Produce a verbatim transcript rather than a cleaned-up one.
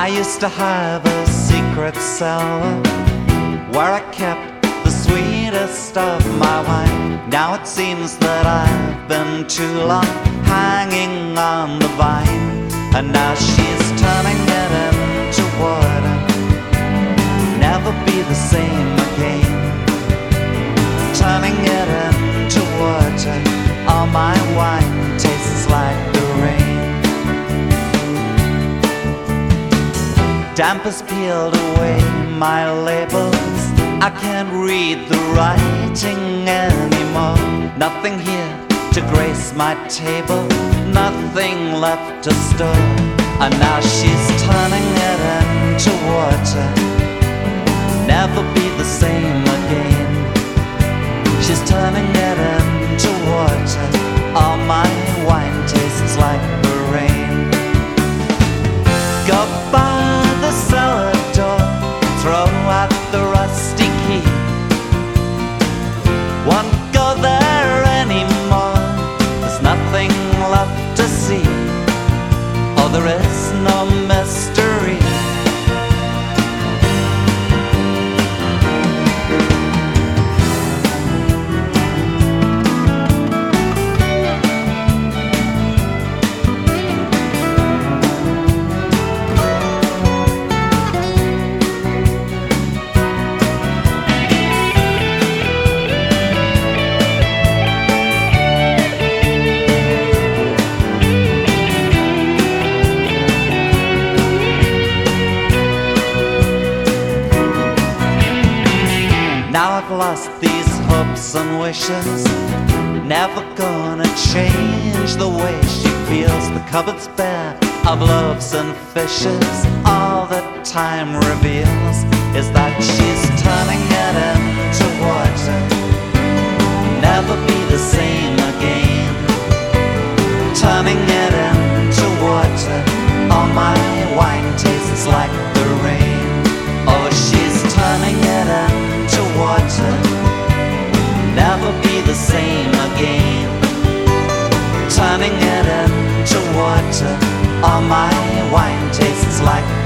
I used to have a secret cellar where I kept the sweetest of my wine. Now it seems that I've been too long hanging on the vine, and now she's turning it into water, never be the same again. Turning it into water, all my wine tastes like the rain. Damp has peeled away my labels, I can't read the writing anymore. Nothing here to grace my table, nothing left to store. And now she's turning it into water, never be the same again. She's turning it into water, all my wine tastes like the rain. Go by the cellar door, throw out the rusty key. Won't go there anymore, there's nothing left to see. Oh, there is no mystery. Now I've lost these hopes and wishes, never gonna change the way she feels. The cupboard's bare of loaves and fishes, all that time reveals is that she's turning it into water, never be the same again. Turning it into water, all my wine tastes like the rain. Oh, she's turning it into water, never be the same again. Turning it into water, all my wine tastes like